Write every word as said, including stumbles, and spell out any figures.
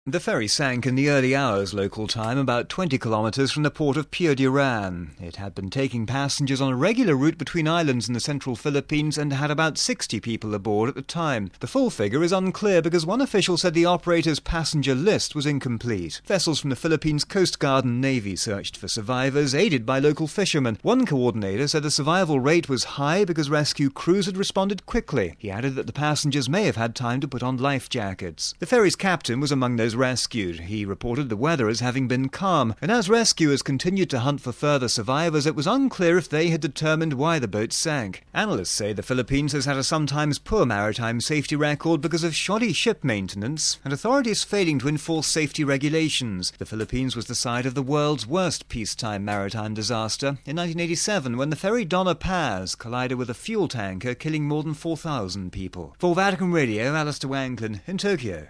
The ferry sank in the early hours local time, about twenty kilometres from the port of Purdiran. It had been taking passengers on a regular route between islands in the central Philippines and had about sixty people aboard at the time. The full figure is unclear because one official said the operator's passenger list was incomplete. Vessels from the Philippines Coast Guard and Navy searched for survivors, aided by local fishermen. One coordinator said the survival rate was high because rescue crews had responded quickly. He added that the passengers may have had time to put on life jackets. The ferry's captain was among those rescued. He reported the weather as having been calm, and as rescuers continued to hunt for further survivors, it was unclear if they had determined why the boat sank. Analysts say the Philippines has had a sometimes poor maritime safety record because of shoddy ship maintenance and authorities failing to enforce safety regulations. The Philippines was the site of the world's worst peacetime maritime disaster in nineteen eighty-seven when the ferry Donna Paz collided with a fuel tanker, killing more than four thousand people. For Vatican Radio, Alistair Wanklin in Tokyo.